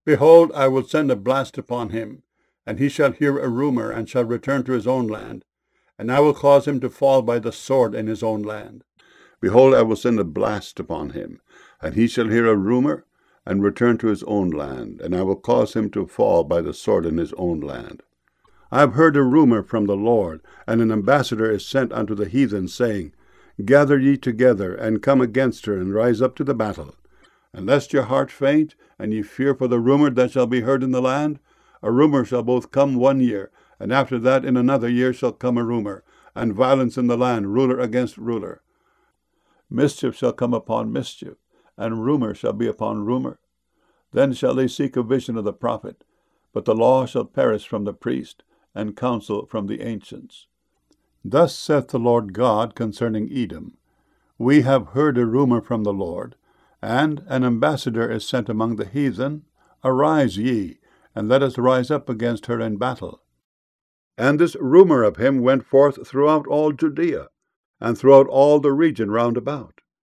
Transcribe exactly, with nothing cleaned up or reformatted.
Behold, I will send a blast upon him, and he shall hear a rumor, and shall return to his own land. And I will cause him to fall by the sword in his own land. Behold, I will send a blast upon him, and he shall hear a rumor, and return to his own land. And I will cause him to fall by the sword in his own land. I have heard a rumor from the Lord, and an ambassador is sent unto the heathen, saying, Gather ye together, and come against her, and rise up to the battle. And lest your heart faint, and ye fear for the rumor that shall be heard in the land, a rumor shall both come one year, and after that in another year shall come a rumor, and violence in the land, ruler against ruler. Mischief shall come upon mischief, and rumor shall be upon rumor. Then shall they seek a vision of the prophet, but the law shall perish from the priest, and counsel from the ancients. Thus saith the Lord God concerning Edom, We have heard a rumor from the Lord, and an ambassador is sent among the heathen. Arise ye, and let us rise up against her in battle. And this rumor of him went forth throughout all Judea, and throughout all the region round about.